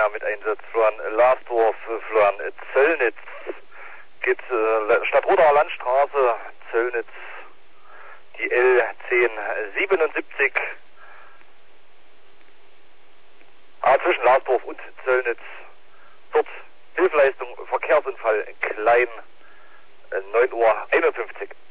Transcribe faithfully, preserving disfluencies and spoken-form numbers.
Sirena mit Einsatz. Florian Lasdorf, Florian Zöllnitz. Geht äh, Stadtroderer Landstraße, Zöllnitz, die L zehn siebenundsiebzig. Ah, zwischen Lasdorf und Zöllnitz. Dort Hilfeleistung, Verkehrsunfall, Klein, neun Uhr einundfünfzig.